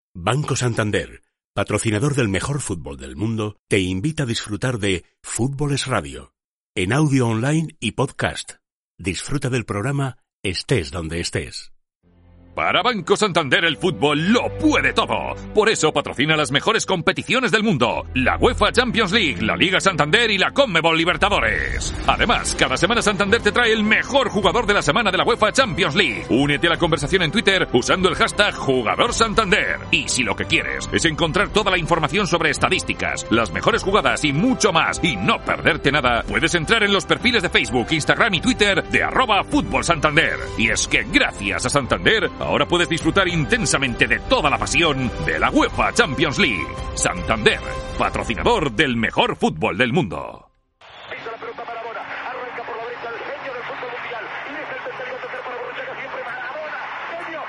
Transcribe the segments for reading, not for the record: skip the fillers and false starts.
Banco Santander, patrocinador del mejor fútbol del mundo, te invita a disfrutar de Fútbol es Radio, en audio online y podcast. Disfruta del programa estés donde estés. Para Banco Santander el fútbol lo puede todo. Por eso patrocina las mejores competiciones del mundo. La UEFA Champions League, la Liga Santander y la Conmebol Libertadores. Además, cada semana Santander te trae el mejor jugador de la semana de la UEFA Champions League. Únete a la conversación en Twitter usando el hashtag #JugadorSantander. Y si lo que quieres es encontrar toda la información sobre estadísticas, las mejores jugadas y mucho más, y no perderte nada, puedes entrar en los perfiles de Facebook, Instagram y Twitter de @FútbolSantander. Y es que gracias a Santander, ahora puedes disfrutar intensamente de toda la pasión de la UEFA Champions League. Santander, patrocinador del mejor fútbol del mundo. Pisa la pelota Maradona, arranca por la derecha el genio del fútbol mundial. Y es el tercero para Borruchaga, siempre Maradona. Genio,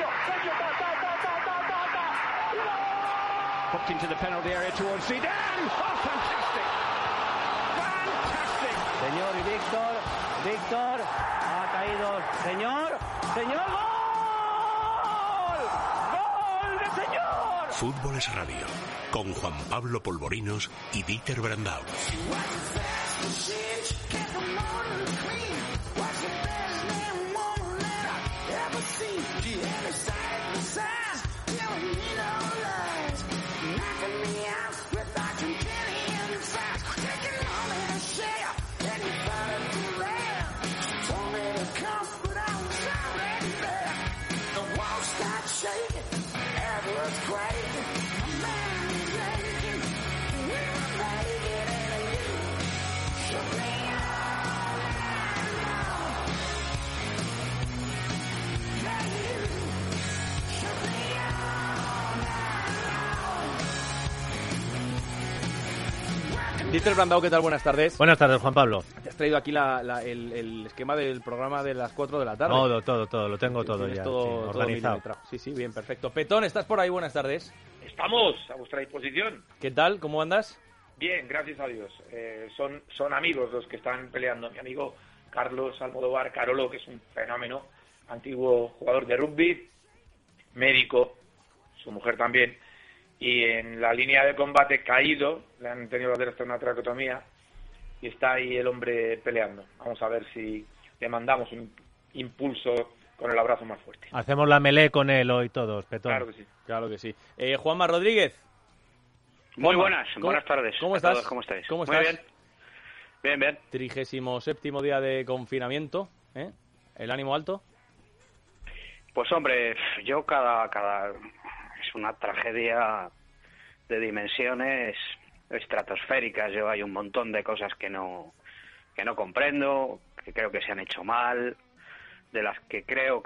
Popped into the penalty area towards Zidane. Oh, fantastic. Fantastic. Señor y Víctor, ha caído. Señor, ¡gol! Fútbol es Radio, con Juan Pablo Polvorinos y Dieter Brandau. Dieter Brandau, ¿qué tal? Buenas tardes. Buenas tardes, Juan Pablo. Te has traído aquí el esquema del programa de las 4 de la tarde. Todo, lo tengo todo ya organizado. Sí, bien, perfecto. Petón, ¿estás por ahí? Buenas tardes. Estamos a vuestra disposición. ¿Qué tal? ¿Cómo andas? Bien, gracias a Dios. Son amigos los que están peleando. Mi amigo Carlos Almodóvar Carolo, que es un fenómeno, antiguo jugador de rugby, médico, su mujer también, y en la línea de combate caído, le han tenido que hacer hasta una traqueotomía, y está ahí el hombre peleando. Vamos a ver si le mandamos un impulso con el abrazo más fuerte. Hacemos la melee con él hoy todos, Petón. Claro que sí. Juanma Rodríguez. Muy buenas tardes. ¿Cómo estás? ¿Cómo estáis? ¿Cómo Muy estás? Bien. 37º día de confinamiento, ¿eh? ¿El ánimo alto? Pues hombre, yo cada es una tragedia de dimensiones estratosféricas. Yo hay un montón de cosas que no comprendo, que creo que se han hecho mal, de las que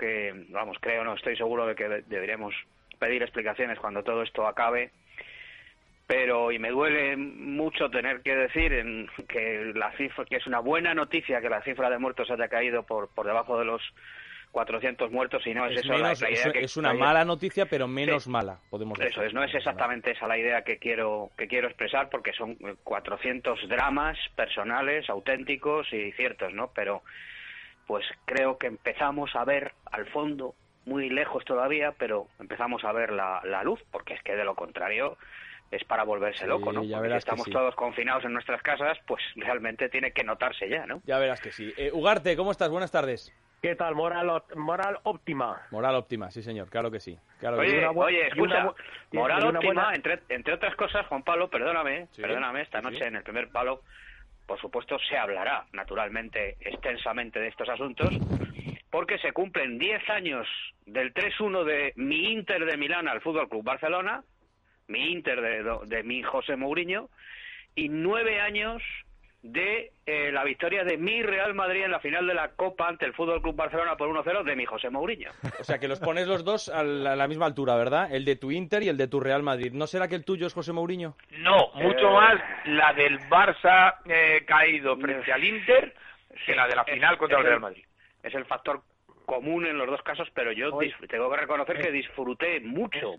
no estoy seguro de que deberíamos pedir explicaciones cuando todo esto acabe. Pero, y me duele mucho tener que decir que la cifra, que es una buena noticia que la cifra de muertos haya caído por debajo de los 400 muertos, y no es eso menos, la idea. Es una mala noticia, pero menos mala, podemos decir. Eso es, no es exactamente esa la idea que quiero expresar, porque son 400 dramas personales, auténticos y ciertos, ¿no? Pero, pues creo que empezamos a ver al fondo, muy lejos todavía, pero empezamos a ver la luz, porque es que de lo contrario es para volverse loco, ¿no? Porque si estamos todos confinados en nuestras casas, pues realmente tiene que notarse ya, ¿no? Ya verás que sí. Ugarte, ¿cómo estás? Buenas tardes. ¿Qué tal? Moral óptima. Moral óptima, sí señor, claro que sí. Oye, escucha, moral óptima, entre otras cosas, Juan Pablo, perdóname, esta noche en el primer palo, por supuesto, se hablará, naturalmente, extensamente de estos asuntos, porque se cumplen 10 años del 3-1 de mi Inter de Milán al Fútbol Club Barcelona, mi Inter de mi José Mourinho, y 9 años de la victoria de mi Real Madrid en la final de la Copa ante el Fútbol Club Barcelona por 1-0 de mi José Mourinho. O sea, que los pones los dos a la misma altura, ¿verdad? El de tu Inter y el de tu Real Madrid. ¿No será que el tuyo es José Mourinho? No, mucho más la del Barça caído frente al Inter que la de la final contra el Real Madrid. Es el factor común en los dos casos, pero yo tengo que reconocer que disfruté mucho,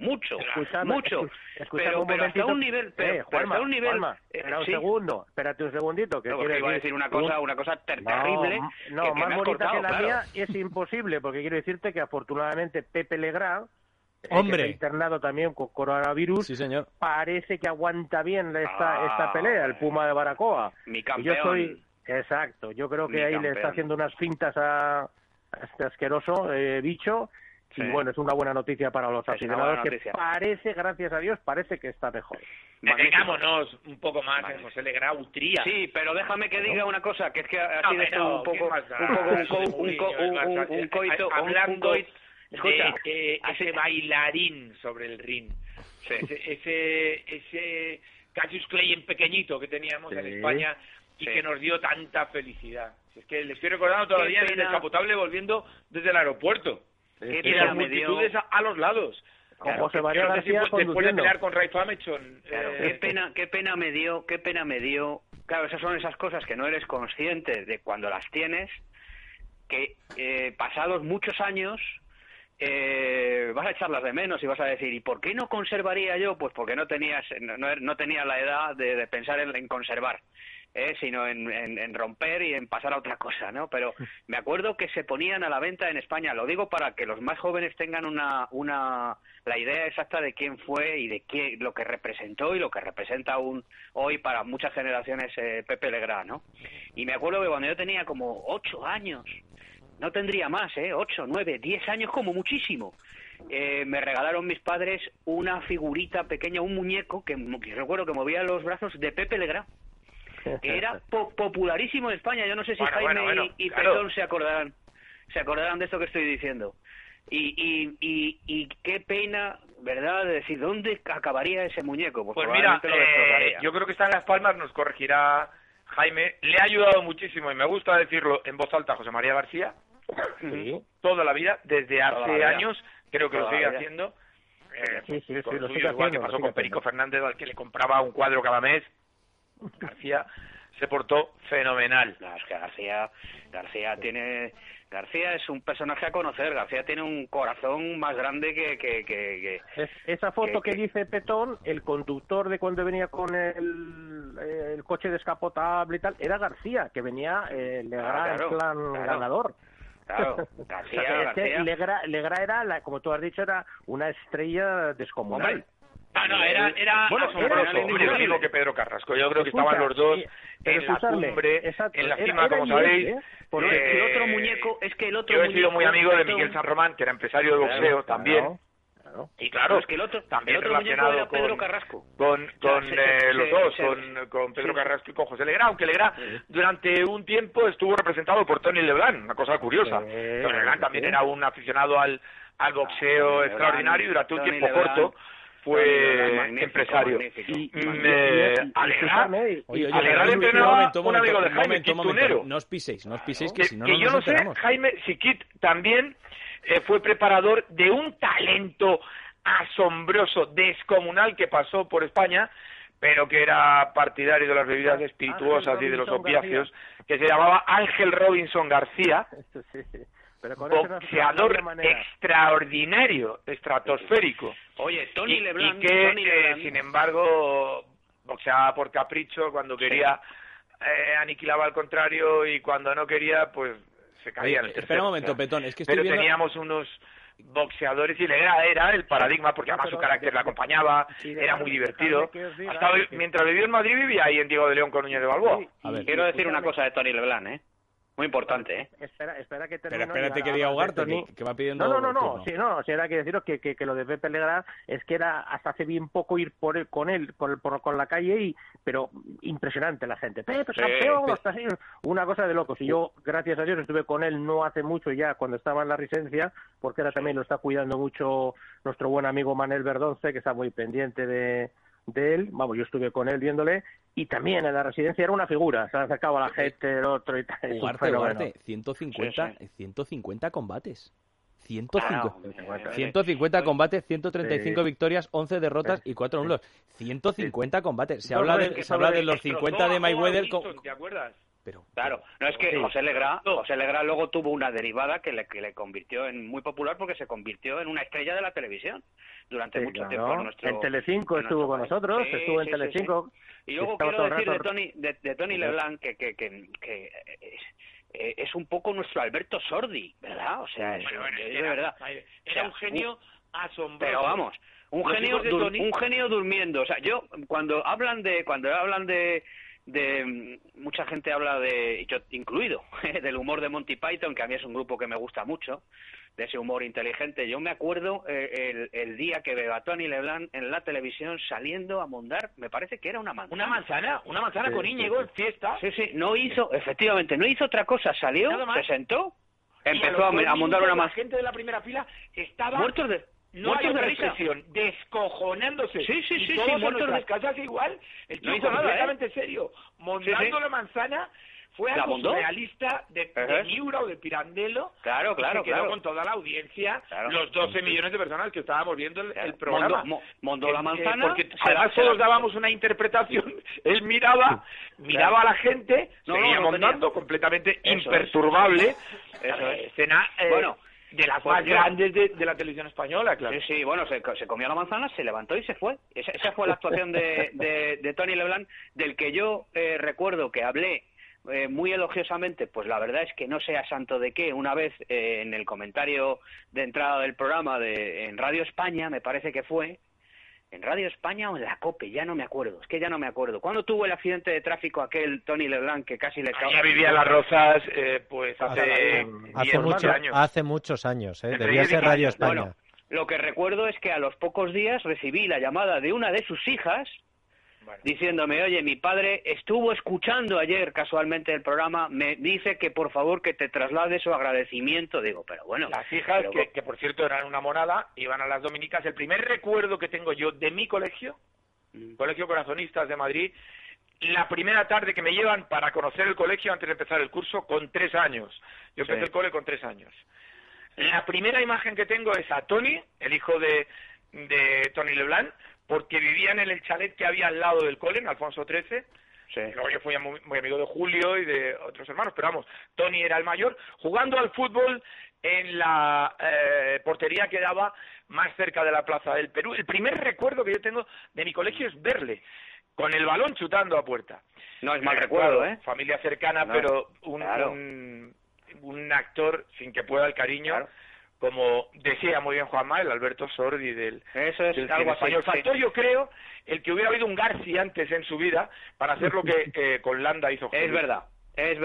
pero hasta un nivel, Juanma, espérate un segundito, que porque iba a decir una cosa terrible. No, más bonita que la mía es imposible, porque quiero decirte que afortunadamente Pepe Legrand Hombre. que está internado también con coronavirus. Sí, señor. Parece que aguanta bien esta pelea, el Puma de Baracoa. Mi campeón. Exacto, yo creo que ahí le está haciendo unas fintas a este asqueroso bicho. Sí. Y bueno, es una buena noticia para los aficionados, que parece, gracias a Dios, parece que está mejor. Detengámonos un poco más en José Legrá Utría. Sí, pero déjame que diga una cosa, que es que ha sido esto un coito... Hablando de ese bailarín sobre el ring, ese Cassius Clay en pequeñito que teníamos en España y que nos dio tanta felicidad. Es que le estoy recordando todavía el descapotable volviendo desde el aeropuerto. Y las multitudes a los lados. Con José María García después de pelear con Ray Famechon. Qué pena me dio. Claro, esas son esas cosas que no eres consciente de cuando las tienes, que pasados muchos años vas a echarlas de menos y vas a decir, ¿y por qué no conservaría yo? Pues porque no tenías la edad de pensar en conservar. Sino en romper y en pasar a otra cosa, ¿no? Pero me acuerdo que se ponían a la venta en España, lo digo para que los más jóvenes tengan la idea exacta de quién fue y de lo que representó y lo que representa aún hoy para muchas generaciones Pepe Legrá, ¿no? Y me acuerdo que cuando yo tenía como 8 años, no tendría más, 8, 9, 10 años como muchísimo, me regalaron mis padres una figurita pequeña, un muñeco que recuerdo que movía los brazos de Pepe Legrá, que era popularísimo en España. Yo no sé si Jaime y Petón se acordarán de esto que estoy diciendo. Y qué pena, ¿verdad?, de decir, ¿dónde acabaría ese muñeco? Pues mira, yo creo que está en Las Palmas, nos corregirá Jaime. Le ha ayudado muchísimo, y me gusta decirlo en voz alta, José María García, toda la vida, desde hace años, creo que lo sigue haciendo. Con lo suyo, igual que pasó con Perico Fernández, al que le compraba un cuadro cada mes. García se portó fenomenal. No, es que García es un personaje a conocer. García tiene un corazón más grande que esa foto que dice Petón, el conductor de cuando venía con el coche descapotable y tal, era García, que venía Legrá en plan ganador. Claro, García. Legrá era, como tú has dicho, era una estrella descomunal. Era asombroso. Yo digo que Pedro Carrasco. Yo creo que estaban los dos en la cumbre, en la cima, como sabéis. Porque el otro muñeco, yo he sido muy amigo de Miguel San Román, que era empresario de boxeo también. Y claro, es que el otro relacionado era Pedro Carrasco. Con los dos, con Pedro Carrasco y con José Legrá, aunque Legrá durante un tiempo estuvo representado por Tony Leblanc, una cosa curiosa. Tony Leblanc también era un aficionado al boxeo extraordinario y durante un tiempo corto fue empresario. A Legrá le entrenaba un amigo de Jaime, Kit Tunero. No os piséis, que si no nos yo no sé, Jaime, si Kit también fue preparador de un talento asombroso, descomunal, que pasó por España, pero que era partidario de las bebidas espirituosas y de los opiáceos, que se llamaba Ángel Robinson García. Boxeador extraordinario, estratosférico. Oye, Tony Leblanc, y que sin embargo boxeaba por capricho, cuando quería aniquilaba al contrario, y cuando no quería pues se caía en el tercero. Espera un momento, Petón, es que pero teníamos unos boxeadores y era el paradigma, porque además su carácter le acompañaba, era muy divertido. Hasta mientras vivió en Madrid vivía ahí en Diego de León con Núñez de Balboa. Quiero decir una cosa de Tony Leblanc, muy importante, Espera que termine. Espérate que diga Ugarte, que va pidiendo... No, sí, era que deciros que lo de Pepe Legrá es que era hasta hace bien poco ir con la calle, pero impresionante la gente. Pepe, campeón, hasta así, una cosa de locos. Y yo, gracias a Dios, estuve con él no hace mucho ya, cuando estaba en la Residencia, porque ahora también lo está cuidando mucho nuestro buen amigo Manel Verdonce, que está muy pendiente de él. Vamos, yo estuve con él viéndole, y también en la Residencia era una figura, se acercaba a la gente, el otro y tal. Ugarte, 150 combates. 150 combates, 135 victorias, 11 derrotas y 4 nulos. 150 combates. Se habla de los 50 de Mayweather. ¿Te acuerdas? Claro, no es que José Legrá luego tuvo una derivada que le convirtió en muy popular, porque se convirtió en una estrella de la televisión durante mucho tiempo en Telecinco estuvo con nosotros, estuvo en Telecinco. Y luego quiero decir de Tony Leblanc que es un poco nuestro Alberto Sordi, ¿verdad? O sea, de verdad. Era un genio asombroso. Pero vamos, un genio durmiendo. O sea, yo cuando hablan de mucha gente habla de, yo incluido, del humor de Monty Python, que a mí es un grupo que me gusta mucho, de ese humor inteligente. Yo me acuerdo el día que veo a Tony Leblanc en la televisión saliendo a mondar, me parece que era una manzana. Una manzana con Íñigo en fiesta. Sí, no hizo otra cosa, salió, se sentó, empezó a mondar una manzana. La gente de la primera fila estaba muertos de risa, descojonándose. Sí, muertos de las casas igual. El tío no hizo nada, completamente serio, montando la manzana. Fue algo surrealista de Miura o de Pirandello. Claro. Quedó con toda la audiencia, los 12 millones de personas que estábamos viendo el programa. Mondó la manzana. Porque además todos dábamos una interpretación. Él miraba a la gente, seguía montando completamente imperturbable. Escena de las más grandes de la televisión española, claro. Sí, bueno, se comió la manzana, se levantó y se fue. Esa fue la actuación de Tony Leblanc, del que yo recuerdo que hablé muy elogiosamente. Pues la verdad es que no sea santo de qué. Una vez en el comentario de entrada del programa en Radio España, me parece que fue, en Radio España o en la COPE, ya no me acuerdo, es que ya no me acuerdo. ¿Cuándo tuvo el accidente de tráfico aquel Tony Leblanc que casi le causa? Ya vivía en Las Rozas, pues hace muchos años, debía ser Radio España. Bueno, lo que recuerdo es que a los pocos días recibí la llamada de una de sus hijas, diciéndome: oye, mi padre estuvo escuchando ayer casualmente el programa, me dice que por favor que te traslade su agradecimiento. Digo, pero bueno... Las hijas, que por cierto eran una monada, iban a las dominicas. El primer recuerdo que tengo yo de mi colegio, Colegio Corazonistas de Madrid, la primera tarde que me llevan para conocer el colegio antes de empezar el curso, con 3 años. Yo empecé el cole con 3 años. La primera imagen que tengo es a Tony, el hijo de Tony Leblanc, porque vivían en el chalet que había al lado del cole, en Alfonso XIII. Luego yo fui muy amigo de Julio y de otros hermanos, pero vamos, Tony era el mayor, jugando al fútbol en la portería que daba más cerca de la Plaza del Perú. El primer recuerdo que yo tengo de mi colegio es verle con el balón chutando a puerta. No es mal recuerdo, Familia cercana, no, pero un actor sin que pueda el cariño, como decía muy bien Juanma, el Alberto Sordi del algo español. Faltó, yo creo, el que hubiera habido un Garci antes en su vida para hacer lo que con Landa hizo. Es verdad. Es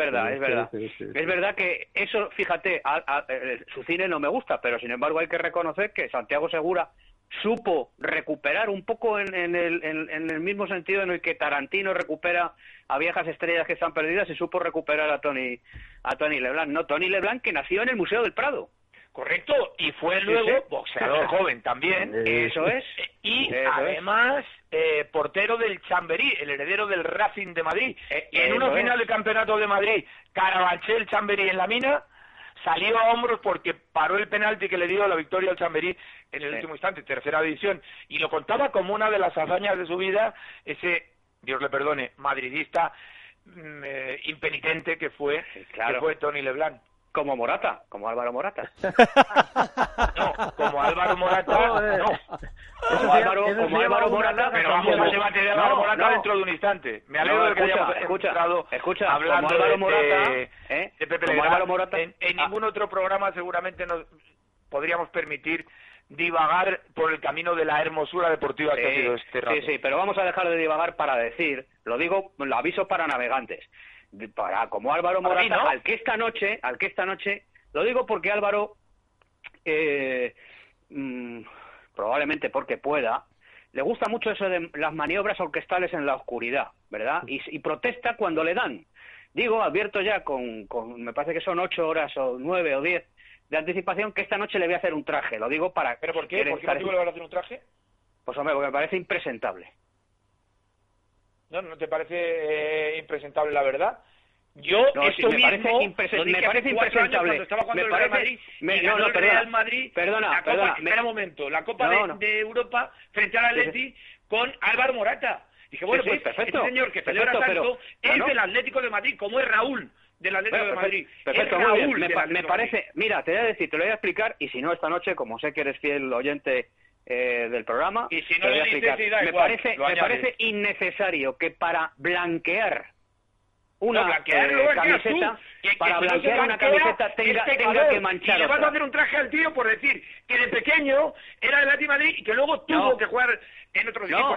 verdad que eso, fíjate, su cine no me gusta, pero sin embargo hay que reconocer que Santiago Segura supo recuperar un poco en el mismo sentido en el que Tarantino recupera a viejas estrellas que están perdidas, y supo recuperar a Tony Leblanc. No, Tony Leblanc, que nació en el Museo del Prado. Correcto, y fue luego boxeador joven también. Eso es. Y además portero del Chamberí, el heredero del Racing de Madrid. En una final de campeonato de Madrid, Carabanchel Chamberí en la mina, salió a hombros porque paró el penalti que le dio la victoria al Chamberí en el último instante, tercera división, y lo contaba como una de las hazañas de su vida, ese, Dios le perdone, madridista impenitente que fue Tony Leblanc. Como Álvaro Morata. No, como Álvaro Morata, no. Como Álvaro Morata, pero vamos al debate de Álvaro Morata dentro de un instante. Me alegro de que hayamos entrado hablando como Álvaro Morata, de Pepe Legrand. En ningún otro programa seguramente nos podríamos permitir divagar por el camino de la hermosura deportiva que ha sido este rato. Sí, pero vamos a dejar de divagar para decir, lo digo, lo aviso para navegantes, como Álvaro Morata, ¿no? al que esta noche, lo digo porque Álvaro, probablemente porque pueda, le gusta mucho eso de las maniobras orquestales en la oscuridad, ¿verdad? Y protesta cuando le dan. Digo, advierto ya con me parece que son 8 horas o 9 o 10 de anticipación, que esta noche le voy a hacer un traje. Lo digo para... ¿Pero por qué? ¿Por qué motivo le vas a hacer un traje? Pues hombre, porque me parece impresentable. ¿No te parece impresentable la verdad? Yo esto me parece impresentable. Estaba jugando el Real Madrid el Real Madrid. Perdona. Espera un momento. La Copa de Europa frente al Atleti con Álvaro Morata. Dije, bueno, pues perfecto, este señor que celebra tanto es del Atlético de Madrid, como es Raúl del Atlético de Madrid. Perfecto, muy bien. Me parece, mira, te voy a decir, te lo voy a explicar, y si no esta noche, como sé que eres fiel oyente del programa, y si no lo dices, me parece innecesario que para blanquear camiseta, para blanquear una camiseta tenga que manchar. Y le vas a hacer un traje al tío por decir que de pequeño era del Atlético de Madrid y que luego tuvo que jugar en otros equipos.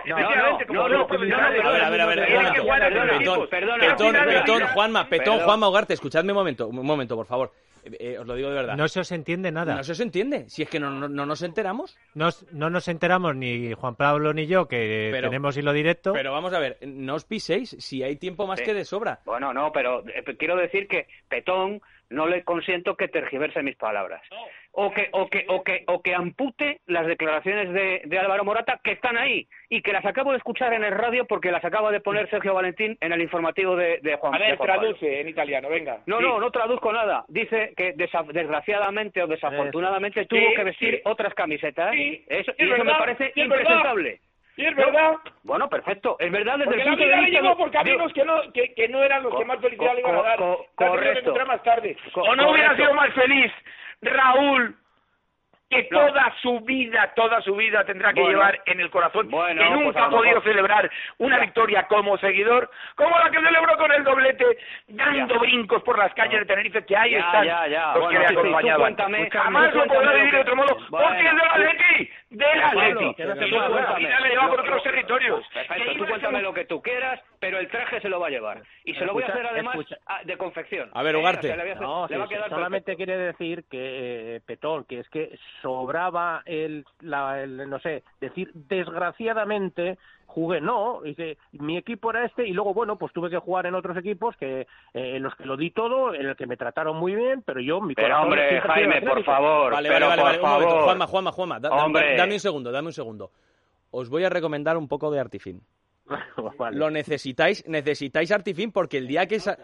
Juanma Ugarte, escuchadme un momento, por favor. Os lo digo de verdad. No se os entiende nada. No se os entiende. Si es que no nos enteramos. No nos enteramos ni Juan Pablo ni yo, que tenemos hilo directo. Pero vamos a ver, no os piséis, si hay tiempo más que de sobra. Bueno, no, pero quiero decir que Petón no le consiento que tergiverse mis palabras. O que ampute las declaraciones de Álvaro Morata, que están ahí, y que las acabo de escuchar en el radio porque las acaba de poner Sergio Valentín en el informativo de Juan Pablo. A ver, traduce en italiano, venga. No traduzco nada. Dice que desgraciadamente o desafortunadamente tuvo que vestir otras camisetas. Sí, eso me parece impresentable. Sí, es verdad. Bueno, perfecto. Es verdad desde porque el punto de vista... llegó por caminos que no eran los que más felicidad le iban a dar. Correcto. Más tarde. O no hubiera sido más feliz Raúl, que toda su vida tendrá que llevar en el corazón, que nunca ha podido celebrar una victoria como seguidor, como la que celebró con el doblete, dando brincos por las calles de Tenerife, que ahí están los que le acompañaban. Jamás lo podrá vivir de otro modo, porque es del Atleti, del Atleti. Y le lleva por otros territorios. Perfecto, tú cuéntame lo que tú quieras, pero el traje se lo va a llevar. Y se lo voy a hacer además de confección. A ver, Ugarte. Solamente quiere decir que, Petón, que es que sobraba no sé, decir desgraciadamente jugué, dice, mi equipo era este y luego, pues tuve que jugar en otros equipos que en los que lo di todo, en el que me trataron muy bien, pero yo... Pero hombre, Jaime, por favor. Vale, por favor. Juanma, dame un segundo. Os voy a recomendar un poco de Artifin. Vale. Lo necesitáis Artifin, porque el día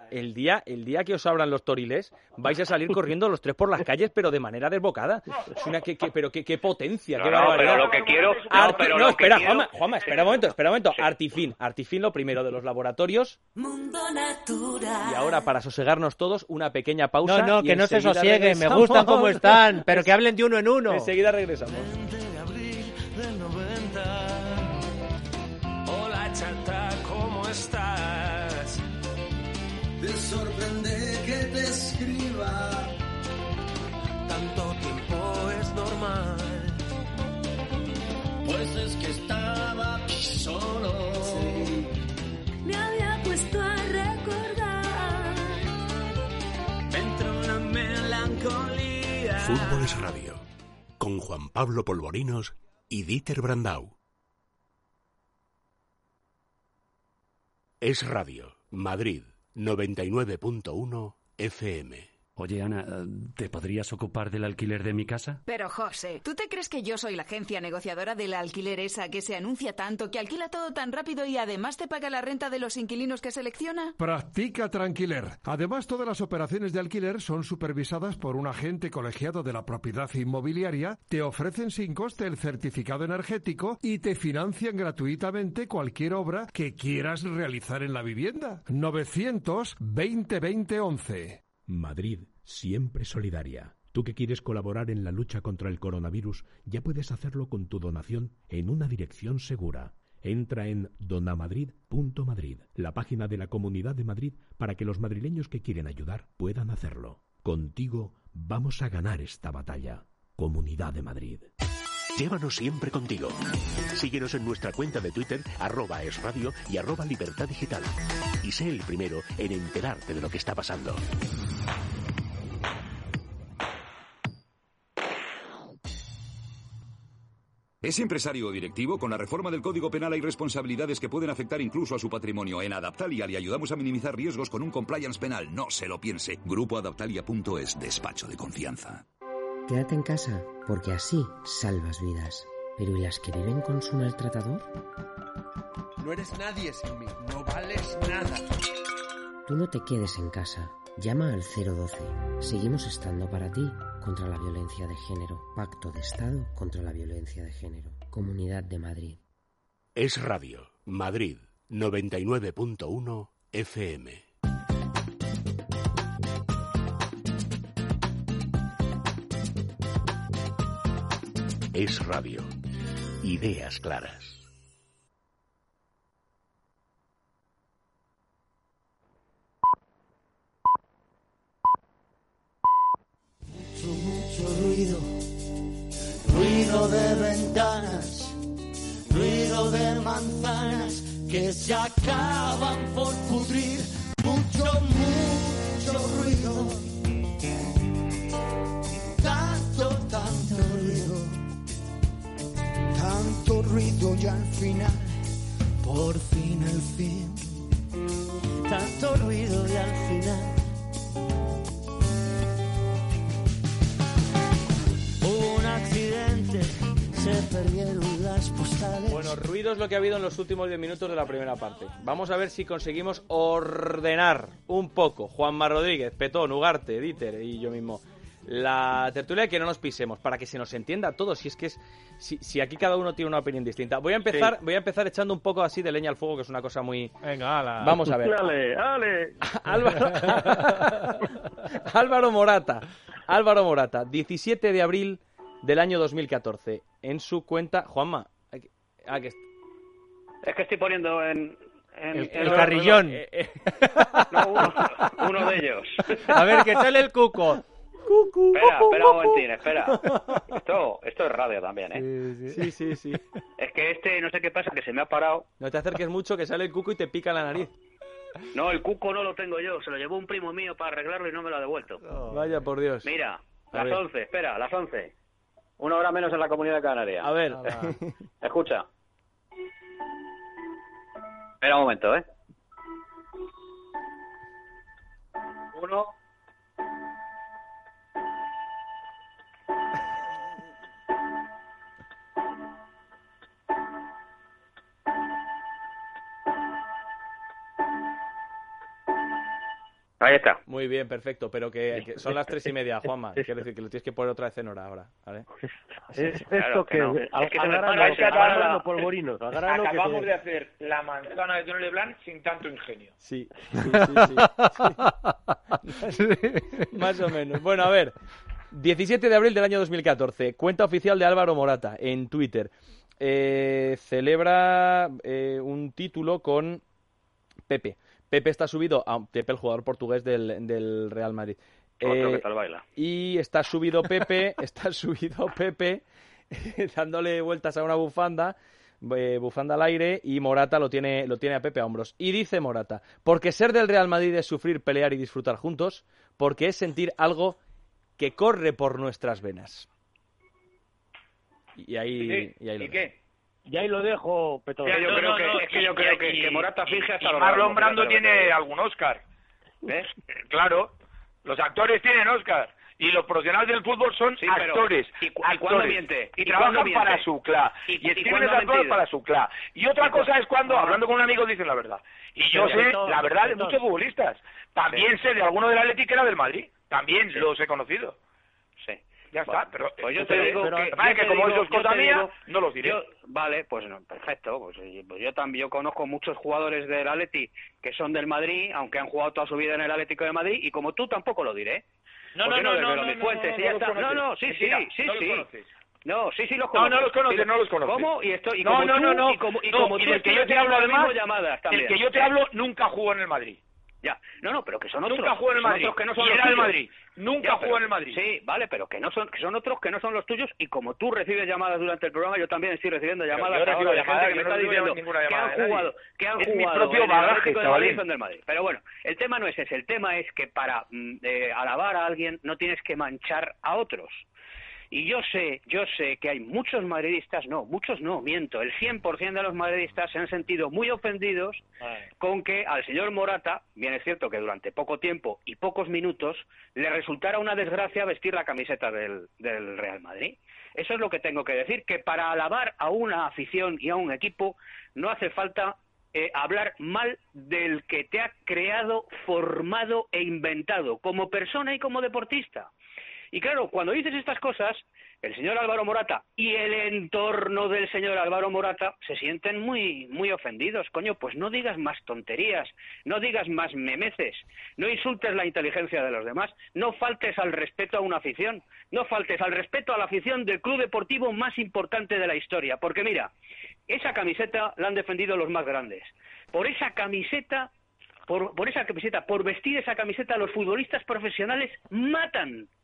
que os abran los toriles vais a salir corriendo los tres por las calles, pero de manera desbocada. Es una qué potencia, qué barbaridad. Pero lo que quiero... Juanma, espera un momento. Artifin lo primero de los laboratorios. Mundo Natural. Y ahora, para sosegarnos todos, una pequeña pausa. No, que no se sosieguen, me gustan como están, pero que hablen de uno en uno. Enseguida regresamos. ¿Cómo estás? Te sorprende que te escriba. Tanto tiempo es normal. Pues es que estaba solo. Sí. Me había puesto a recordar. Entró una melancolía. Fútbol es Radio, con Juan Pablo Polvorinos y Dieter Brandau. Es Radio, Madrid, 99.1 FM. Oye, Ana, ¿te podrías ocupar del alquiler de mi casa? Pero, José, ¿tú te crees que yo soy la agencia negociadora del alquiler esa que se anuncia tanto, que alquila todo tan rápido y además te paga la renta de los inquilinos que selecciona? Practica Tranquiler. Además, todas las operaciones de alquiler son supervisadas por un agente colegiado de la propiedad inmobiliaria, te ofrecen sin coste el certificado energético y te financian gratuitamente cualquier obra que quieras realizar en la vivienda. 900-20-20-11. Madrid, siempre solidaria. Tú que quieres colaborar en la lucha contra el coronavirus, ya puedes hacerlo con tu donación en una dirección segura. Entra en donamadrid.madrid, la página de la Comunidad de Madrid, para que los madrileños que quieren ayudar puedan hacerlo. Contigo vamos a ganar esta batalla. Comunidad de Madrid. Llévanos siempre contigo. Síguenos en nuestra cuenta de Twitter, @esradio y @libertaddigital. Y sé el primero en enterarte de lo que está pasando. ¿Es empresario o directivo? Con la reforma del Código Penal hay responsabilidades que pueden afectar incluso a su patrimonio. En Adaptalia le ayudamos a minimizar riesgos con un compliance penal. No se lo piense. Grupoadaptalia.es, despacho de confianza. Quédate en casa, porque así salvas vidas. ¿Pero y las que viven con su maltratador? No eres nadie sin mí, no vales nada. Tú no te quedes en casa. Llama al 012. Seguimos estando para ti contra la violencia de género. Pacto de Estado contra la violencia de género. Comunidad de Madrid. Es Radio, Madrid, 99.1 FM. Es Radio. Ideas claras. mucho ruido, ruido de ventanas, ruido de manzanas que se acaban por pudrir, mucho ruido, tanto ruido y al final, por fin el fin, tanto ruido y al final. Un accidente, se perdieron las postales. Bueno, ruido es lo que ha habido en los últimos 10 minutos de la primera parte. Vamos a ver si conseguimos ordenar un poco, Juanma Rodríguez, Petón, Ugarte, Dieter y yo mismo, la tertulia, que no nos pisemos, para que se nos entienda a todos. Si es que si aquí cada uno tiene una opinión distinta. Voy a empezar echando un poco así de leña al fuego, que es una cosa muy... Venga, ala. Vamos a ver. Ale. Álvaro Morata, 17 de abril del año 2014, en su cuenta... Juanma, es que estoy poniendo en el carrillón. No, uno de ellos. A ver, que sale el cuco. Espera un momentín, espera. Esto es radio también, ¿eh? Sí. Es que no sé qué pasa, que se me ha parado. No te acerques mucho, que sale el cuco y te pica la nariz. No, el cuco no lo tengo yo, se lo llevó un primo mío para arreglarlo y no me lo ha devuelto. Vaya por Dios. Mira, las 11. 1 hora menos en la Comunidad Canaria. A ver. Escucha. Espera un momento, ¿eh? 1. Ahí está. Muy bien, perfecto, pero que son las 3:30, Juanma. Quiero decir que lo tienes que poner otra vez en hora ahora, ¿vale? Esto que... Acabamos de hacer la manzana de Tony Leblanc sin tanto ingenio. Sí. Más o menos. Bueno, a ver. 17 de abril del año 2014. Cuenta oficial de Álvaro Morata en Twitter. Celebra un título con Pepe. Pepe está subido a Pepe, el jugador portugués del Real Madrid. Otro que tal baila. Y está subido Pepe dándole vueltas a una bufanda al aire, y Morata lo tiene a Pepe a hombros. Y dice Morata: porque ser del Real Madrid es sufrir, pelear y disfrutar juntos, porque es sentir algo que corre por nuestras venas. Y ahí ¿Y qué? Y ahí lo dejo, Petón. Yo creo que Morata finge hasta los... Marlon Brando tiene algún Oscar. ¿Ves? Claro, los actores tienen Oscar. Y los profesionales del fútbol son actores. ¿Y cuándo miente? Y trabajan para su club. Y escriben esas cosas para su club. Y otra cosa es cuando, hablando con un amigo, dicen la verdad. Y yo sé la verdad de muchos futbolistas. También sé de alguno del Atlético que era del Madrid. También los he conocido. Sí. Ya está, pero pues yo te digo que como eso es cosa mía, no los diré. Vale, pues no, perfecto. Pues yo conozco muchos jugadores del Atleti que son del Madrid, aunque han jugado toda su vida en el Atlético de Madrid, y como tú tampoco lo diré. No, sí, los conozco. No los conoces. ¿Cómo? Y el que yo te hablo, además, el que yo te hablo nunca jugó en el Madrid. Ya, pero que son otros. Nunca jugó en el Madrid. Que no son y los era tuyos. del Madrid. Nunca jugó en el Madrid. Sí, vale, pero que son otros que no son los tuyos, y como tú recibes llamadas durante el programa, yo también estoy recibiendo llamadas ahora de gente que me está diciendo que han jugado mi propio bagaje, del Madrid. Pero bueno, el tema no es ese, el tema es que para alabar a alguien no tienes que manchar a otros. Y yo sé que hay muchos madridistas, el 100% de los madridistas se han sentido muy ofendidos con que al señor Morata, bien es cierto que durante poco tiempo y pocos minutos, le resultara una desgracia vestir la camiseta del Real Madrid. Eso es lo que tengo que decir, que para alabar a una afición y a un equipo no hace falta hablar mal del que te ha creado, formado e inventado como persona y como deportista. Y claro, cuando dices estas cosas, el señor Álvaro Morata y el entorno del señor Álvaro Morata se sienten muy, muy ofendidos. Coño, pues no digas más tonterías, no digas más memeces, no insultes la inteligencia de los demás, no faltes al respeto a una afición, no faltes al respeto a la afición del club deportivo más importante de la historia. Porque mira, esa camiseta la han defendido los más grandes. Por esa camiseta, por vestir esa camiseta, los futbolistas profesionales matan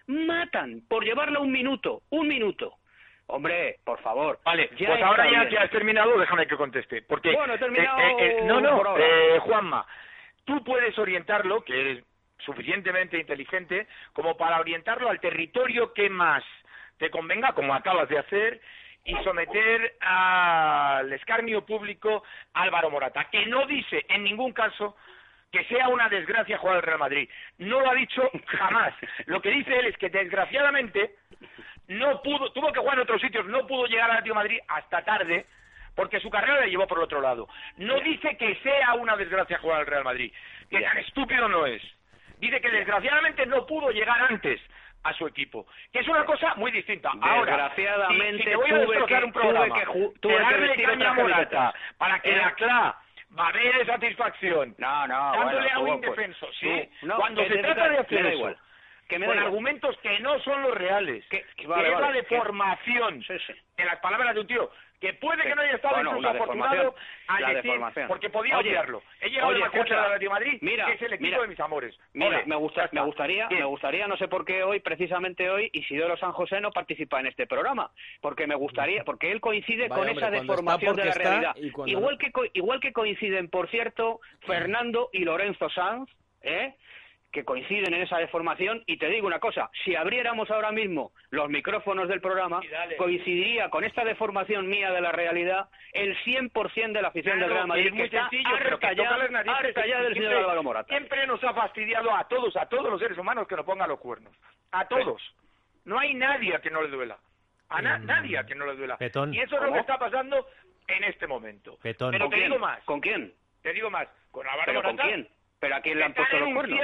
matan por llevarla un minuto. Hombre, por favor. Vale, pues ahora ya que has terminado, déjame que conteste. Porque, bueno, he terminado... Juanma, tú puedes orientarlo, que eres suficientemente inteligente, como para orientarlo al territorio que más te convenga, como acabas de hacer, y someter al escarnio público a Álvaro Morata, que no dice en ningún caso que sea una desgracia jugar al Real Madrid. No lo ha dicho jamás. Lo que dice él es que desgraciadamente tuvo que jugar en otros sitios, no pudo llegar al Atlético de Madrid hasta tarde, porque su carrera le llevó por el otro lado. No dice que sea una desgracia jugar al Real Madrid, que tan estúpido no es. Dice que desgraciadamente no pudo llegar antes a su equipo, que es una cosa muy distinta. Ahora, si te voy a destrozar un programa, tuve que darle caña a Morata para que la CLA va a haber satisfacción, dándole a un indefenso, cuando se trata de hacer eso, con argumentos que no son los reales, que es la deformación de las palabras de un tío que puede que no haya estado incluso afortunado al decir, porque podía odiarlo. He llegado demasiado al Atlético de Madrid, que es el equipo de mis amores. Mira, me gustaría, no sé por qué precisamente hoy, Isidoro San José no participa en este programa, porque me gustaría, porque él coincide con esa deformación de la realidad. Igual que coinciden, por cierto, Fernando y Lorenzo Sanz, que coinciden en esa deformación, y te digo una cosa, si abriéramos ahora mismo los micrófonos del programa, coincidiría con esta deformación mía de la realidad el 100% de la afición del Real Madrid, que está harta ya del señor Álvaro Morata. Siempre nos ha fastidiado a todos los seres humanos que nos pongan los cuernos. A todos. No hay nadie a que no le duela. Nadie a que no le duela. Petón. Y eso es lo que está pasando en este momento. Petón. Pero te digo más. ¿Con quién? Te digo más. Con Álvaro Morata. ¿Con quién? ¿Pero a quién le han puesto los cuernos?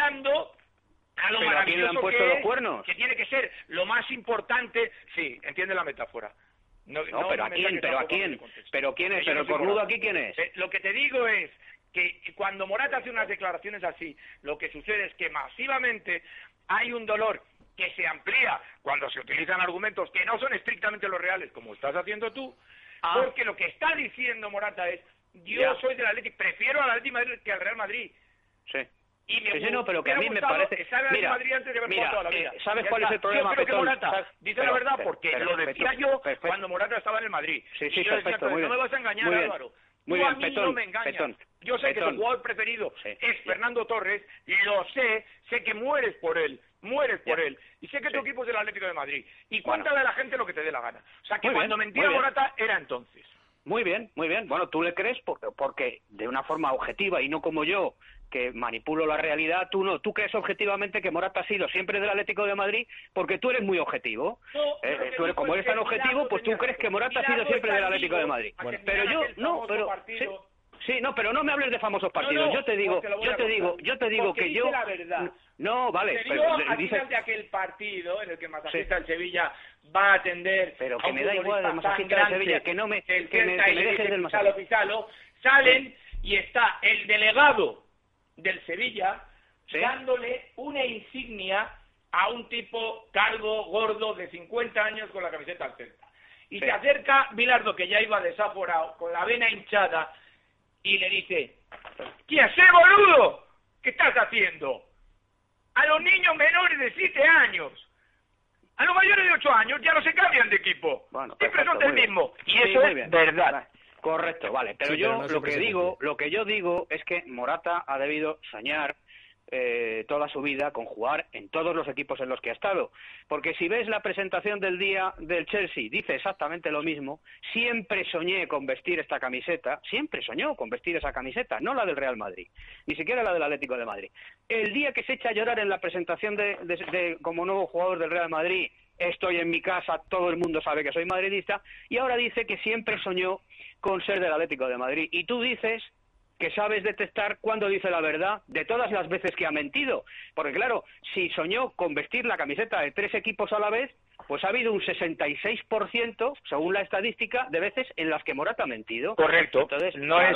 A lo ¿Pero a quién le han puesto los cuernos? Que tiene que ser lo más importante. Sí, entiende la metáfora. No, pero ¿a quién? ¿Pero quién es? ¿Pero el cornudo aquí quién es? Lo que te digo es que cuando Morata hace unas declaraciones así, lo que sucede es que masivamente hay un dolor que se amplía cuando se utilizan argumentos que no son estrictamente los reales, como estás haciendo tú, porque lo que está diciendo Morata es: yo soy del Atlético, prefiero al Atlético de Madrid que al Real Madrid. Sí. Pero que a mí me parece... Mira, ¿sabes cuál es el problema, Petón? Dice la verdad, porque lo decía yo cuando Morata estaba en el Madrid. Sí, perfecto, muy bien. No me vas a engañar, Álvaro. Muy bien, Petón, no me engañas. Yo sé que tu jugador preferido es Fernando Torres, lo sé que mueres por él, y sé que tu equipo es el Atlético de Madrid, y cuéntale a la gente lo que te dé la gana. O sea, que cuando mentía Morata era entonces. Muy bien. Bueno, tú le crees porque de una forma objetiva y no como yo, que manipulo la realidad, tú crees objetivamente que Morata ha sido siempre del Atlético de Madrid porque tú eres muy objetivo. Como eres tan objetivo, pues tú crees que Morata ha sido siempre del Atlético de Madrid. Pero yo no, pero no me hables de famosos partidos. Yo te digo que yo no, vale, pero dices de aquel partido en el que masajista el Sevilla va a atender, pero que me da igual el masajista del Sevilla, que me dejes del masajista. Salen y está el delegado del Sevilla dándole una insignia a un tipo calvo, gordo, de 50 años con la camiseta al Celta. Y se acerca Bilardo, que ya iba desaforado, con la vena hinchada, y le dice: ¿qué haces, boludo? ¿Qué estás haciendo? A los niños menores de 7 años, a los mayores de 8 años ya no se cambian de equipo. Siempre son del mismo. Y eso es verdad. Correcto, vale, pero lo que yo digo es que Morata ha debido soñar toda su vida con jugar en todos los equipos en los que ha estado, porque si ves la presentación del día del Chelsea, dice exactamente lo mismo. Siempre soñé con vestir esta camiseta, siempre soñó con vestir esa camiseta, no la del Real Madrid, ni siquiera la del Atlético de Madrid. El día que se echa a llorar en la presentación de como nuevo jugador del Real Madrid: estoy en mi casa, todo el mundo sabe que soy madridista, y ahora dice que siempre soñó con ser del Atlético de Madrid. Y tú dices que sabes detectar cuándo dice la verdad de todas las veces que ha mentido. Porque claro, si soñó con vestir la camiseta de 3 equipos a la vez, pues ha habido un 66%, según la estadística, de veces en las que Morata ha mentido. Correcto. Entonces,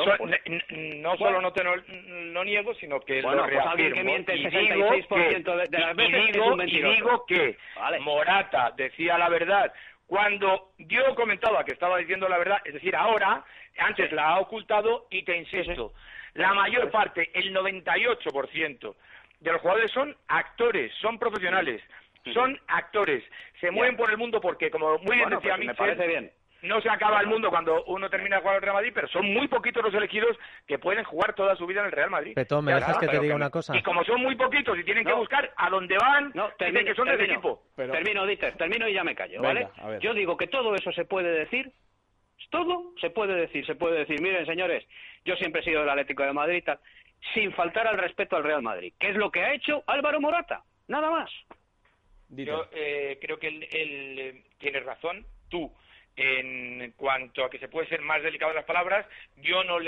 no solo no niego, sino que lo reafirmo. Alguien que miente el 66% de las veces es un mentiroso. Y digo que Morata decía la verdad cuando yo comentaba que estaba diciendo la verdad, es decir, ahora, antes la ha ocultado, y te insisto, la mayor parte, el 98% de los jugadores son actores, son profesionales. son actores, se mueven por el mundo porque, como muy bien decía Michel, me parece bien. No se acaba el mundo cuando uno termina de jugar al Real Madrid, pero son muy poquitos los elegidos que pueden jugar toda su vida en el Real Madrid. Petón, ¿me dejas que te diga una cosa? Y como son muy poquitos y tienen que buscar a dónde van, dicen que son de ese equipo. Termino y ya me callo, ¿vale? Yo digo que todo eso se puede decir, se puede decir, miren señores, yo siempre he sido del Atlético de Madrid y tal, sin faltar al respeto al Real Madrid, que es lo que ha hecho Álvaro Morata, nada más. Yo creo que él tiene razón, tú. En cuanto a que se puede ser más delicado en las palabras, yo no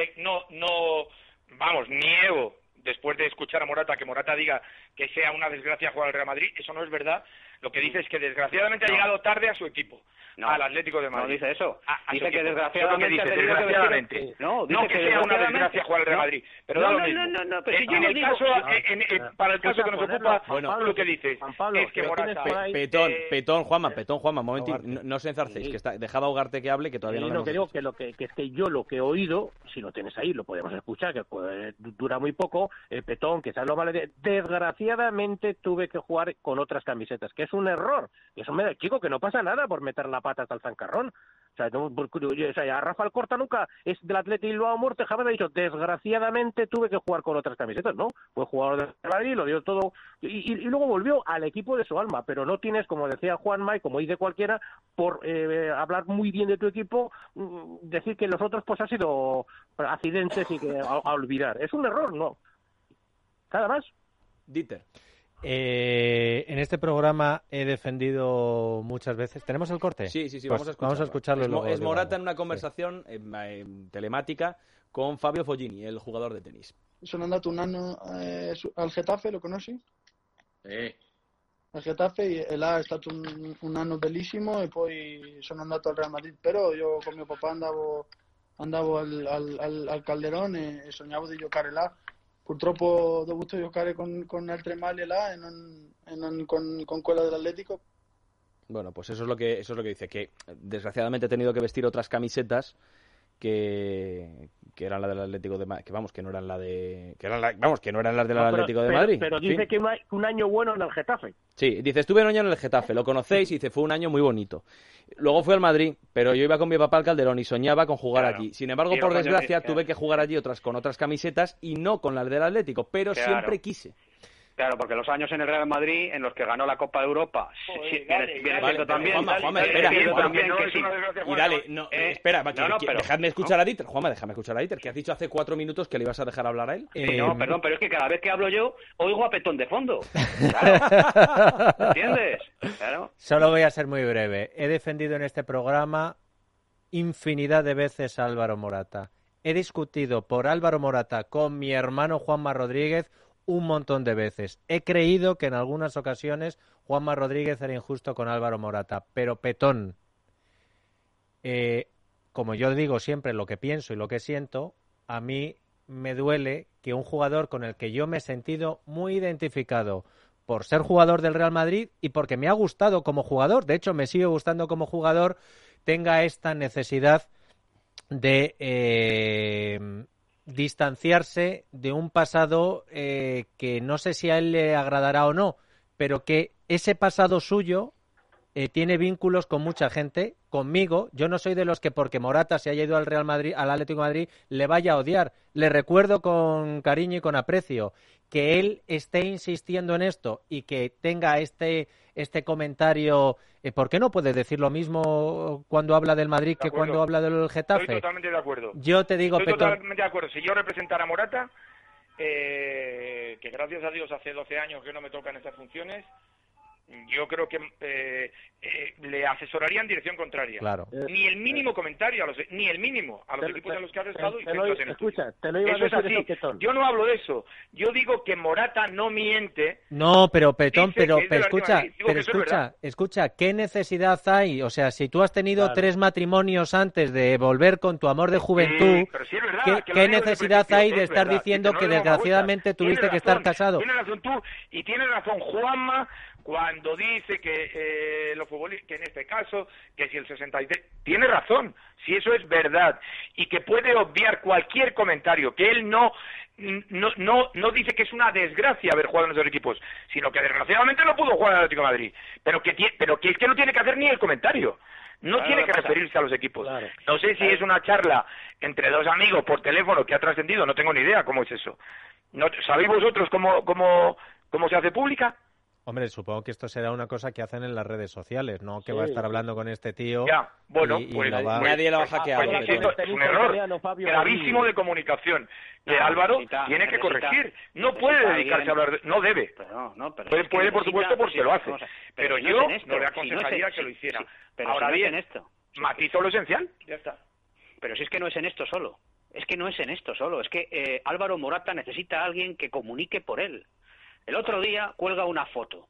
niego, después de escuchar a Morata, que Morata diga que sea una desgracia jugar al Real Madrid. Eso no es verdad. Lo que dice es que desgraciadamente ha llegado tarde a su equipo, al Atlético de Madrid. No dice eso. Dice que desgraciadamente no que sea una desgracia jugar al Real Madrid. Pero da lo mismo. Para el caso que nos ocupa, lo que dices es que Morata... Petón, Juanma, un momentín. No se enzarcéis, que dejad ahogarte que hable, que todavía no lo hemos dicho. Es que yo lo que he oído, si lo tienes ahí, lo podemos escuchar, que dura muy poco, Petón, que sabes lo malo, desgraciadamente tuve que jugar con otras camisetas, que es un error. Eso me da, chico, que no pasa nada por meter la pata hasta el zancarrón. O sea, a Rafael Corta nunca es del Athletic Bilbao muerte, jamás me ha dicho, desgraciadamente tuve que jugar con otras camisetas, ¿no? Fue jugador de Madrid, lo dio todo, y luego volvió al equipo de su alma, pero no tienes, como decía Juanma, y como dice cualquiera, por hablar muy bien de tu equipo, decir que los otros pues han sido accidentes y que a olvidar. Es un error, ¿no? Nada más. Dieter. En este programa he defendido muchas veces. ¿Tenemos el corte? Sí, pues vamos a escucharlo. Es Morata en una conversación telemática con Fabio Foggini, el jugador de tenis. Sono andato un anno al Getafe, lo conosci? Sì. Al Getafe e là è stato un anno bellissimo e poi sono andato al Real Madrid, però io con mio papà andavo al Calderón e sognavo di giocare là. Purtroppo ho dovuto giocare con altre maglie là e non con quella dell'Atlético. Bueno, pues eso es lo que dice, que desgraciadamente he tenido que vestir otras camisetas que eran la del Atlético de Madrid, que no eran las del Atlético de Madrid. Pero dice que un año bueno en el Getafe. Sí, dice, estuve un año en el Getafe, lo conocéis, y dice, fue un año muy bonito. Luego fui al Madrid, pero yo iba con mi papá al Calderón y soñaba con jugar allí. Sin embargo, por desgracia, tuve que jugar allí con otras camisetas y no con las del Atlético, pero siempre quise. Claro, porque los años en el Real Madrid, en los que ganó la Copa de Europa, viene también. Juanma, espera. Y dale, espera, dejadme escuchar a Dieter. Juanma, déjame escuchar a Dieter, que has dicho hace 4 minutos que le ibas a dejar hablar a él. No, perdón, pero es que cada vez que hablo yo, oigo a Petón de fondo. Claro. ¿Entiendes? Claro. Solo voy a ser muy breve. He defendido en este programa infinidad de veces a Álvaro Morata. He discutido por Álvaro Morata con mi hermano Juanma Rodríguez un montón de veces. He creído que en algunas ocasiones Juanma Rodríguez era injusto con Álvaro Morata, pero Petón, como yo digo siempre lo que pienso y lo que siento, a mí me duele que un jugador con el que yo me he sentido muy identificado por ser jugador del Real Madrid y porque me ha gustado como jugador, de hecho me sigue gustando como jugador, tenga esta necesidad de distanciarse de un pasado que no sé si a él le agradará o no, pero que ese pasado suyo tiene vínculos con mucha gente, conmigo. Yo no soy de los que porque Morata se haya ido al Real Madrid, al Atlético de Madrid, le vaya a odiar. Le recuerdo con cariño y con aprecio que él esté insistiendo en esto y que tenga este comentario. ¿Por qué no puede decir lo mismo cuando habla del Madrid que cuando habla del Getafe? Estoy totalmente de acuerdo. Yo te digo, Estoy totalmente de acuerdo. Si yo representara a Morata, que gracias a Dios hace 12 años que no me tocan estas funciones, yo creo que le asesoraría en dirección contraria. Claro. Ni el mínimo comentario a los equipos en los que has estado y escucha, te lo iba a decir eso así. Yo no hablo de eso. Yo digo que Morata no miente. No, pero Petón, pero escucha, ¿qué necesidad hay? O sea, si tú has tenido 3 matrimonios antes de volver con tu amor de juventud, sí, es verdad, ¿qué necesidad hay de estar diciendo que desgraciadamente tuviste que estar casado? Tienes razón tú y tienes razón Juanma cuando dice que los futbolistas, que en este caso, que si el 63, tiene razón, si eso es verdad, y que puede obviar cualquier comentario, que él no no dice que es una desgracia haber jugado en esos equipos, sino que desgraciadamente no pudo jugar en el Atlético de Madrid, pero que es que no tiene que hacer ni el comentario. No tiene que referirse a los equipos. Claro. No sé si es una charla entre dos amigos por teléfono que ha trascendido, no tengo ni idea cómo es eso. ¿Sabéis vosotros cómo se hace pública? Hombre, supongo que esto será una cosa que hacen en las redes sociales, ¿no? Que va a estar hablando con este tío. Ya, bueno, nadie lo va a hackear. Es un error gravísimo de comunicación que Álvaro tiene que corregir. No puede dedicarse a hablar, no debe. Puede, por supuesto, porque lo hace. Pero yo no le aconsejaría que lo hiciera. Ahora bien, matizo lo esencial, ya está. Pero si es que no es en esto solo. Es que Álvaro Morata necesita a alguien que comunique por él. El otro día cuelga una foto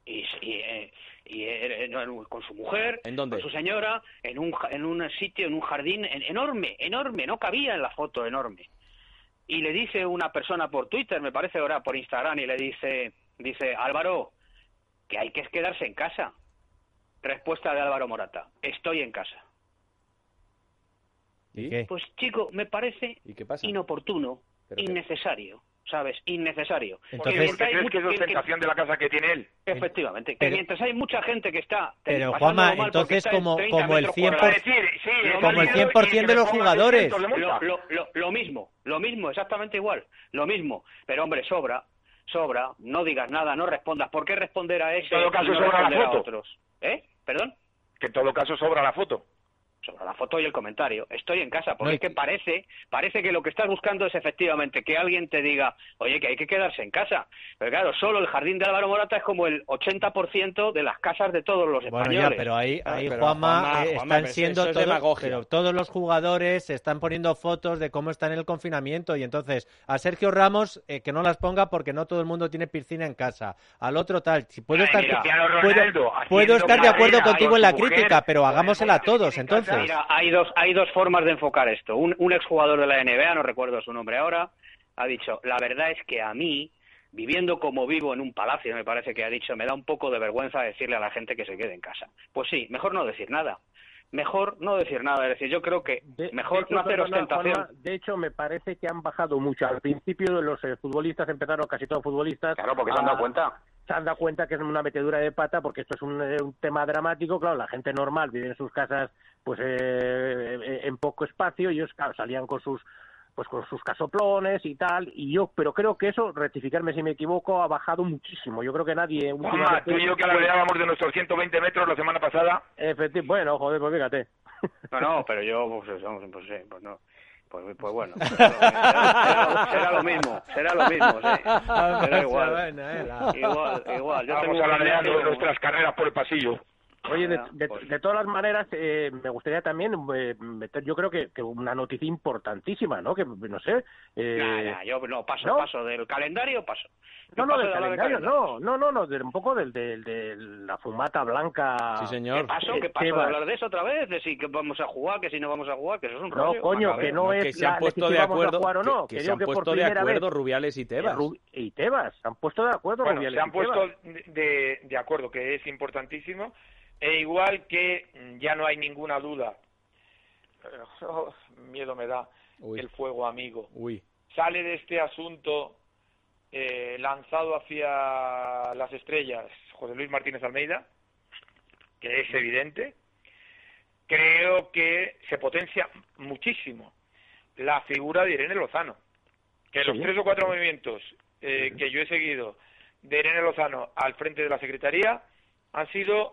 con su mujer, ¿en dónde? Con su señora, en un sitio, en un jardín enorme, no cabía en la foto, enorme. Y le dice una persona por Twitter, me parece ahora por Instagram, y le dice Álvaro, que hay que quedarse en casa. Respuesta de Álvaro Morata: estoy en casa. ¿Y qué? Pues chico, me parece inoportuno, innecesario. ¿Sabes? Innecesario. Entonces, ¿crees que es ostentación de la casa que tiene él? Efectivamente. Que mientras hay mucha gente que está... Pero, Juanma, entonces como el 100% de los jugadores. Lo mismo, exactamente igual. Lo mismo. Pero, hombre, sobra. No digas nada, no respondas. ¿Por qué responder a ese? En todo caso sobra la foto. Otros? ¿Perdón? Que en todo caso sobra la foto. Sobre la foto y el comentario. Estoy en casa, porque es que parece que lo que estás buscando es efectivamente que alguien te diga, oye, que hay que quedarse en casa. Pero claro, solo el jardín de Álvaro Morata es como el 80% de las casas de todos los españoles. Bueno, ya, pero ahí Juanma, están siendo todos los jugadores se están poniendo fotos de cómo están en el confinamiento, y entonces a Sergio Ramos que no las ponga porque no todo el mundo tiene piscina en casa. Al otro tal, si puedo estar de acuerdo contigo en la crítica, pero hagámosela a todos, entonces. Mira, hay dos formas de enfocar esto. Un exjugador de la NBA, no recuerdo su nombre ahora, ha dicho, la verdad es que a mí, viviendo como vivo en un palacio, me parece que ha dicho, me da un poco de vergüenza decirle a la gente que se quede en casa. Pues sí, mejor no decir nada. Es decir, yo creo que mejor no hacer ostentación. Juanma, de hecho, me parece que han bajado mucho. Al principio de los futbolistas empezaron, casi todos futbolistas... Claro, porque se han dado cuenta. Se han dado cuenta que es una metedura de pata, porque esto es un tema dramático. Claro, la gente normal vive en sus casas pues en poco espacio, y ellos, claro, salían con sus casoplones y tal, pero creo que eso, rectificarme si me equivoco, ha bajado muchísimo. Yo creo que nadie... Tú y yo que hablábamos de nuestros 120 metros la semana pasada. Bueno, joder, pues fíjate. No, pero yo, pues no. Pues bueno, será lo mismo, sí. Será igual. Igual. Estamos alardeando de nuestras carreras por el pasillo. Oye, de todas las maneras, me gustaría también meter, yo creo que una noticia importantísima, ¿no? Que, no sé... yo no, paso del calendario, paso. No, del calendario, no, un poco de la fumata blanca... Sí, señor. ¿Qué pasó? ¿De hablar de eso otra vez? ¿De si vamos a jugar, que si no vamos a jugar? Que eso es un rollo. No, coño, que no es... Que se han puesto de acuerdo, que se han puesto de acuerdo Rubiales y Tebas. Y Tebas, se han puesto de acuerdo Rubiales y Tebas. Se han puesto de acuerdo, que es importantísimo. E igual que ya no hay ninguna duda, miedo me da, el fuego amigo. Sale de este asunto lanzado hacia las estrellas José Luis Martínez Almeida, que es evidente. Creo que se potencia muchísimo la figura de Irene Lozano, que los 3 o 4 movimientos que yo he seguido de Irene Lozano al frente de la Secretaría han sido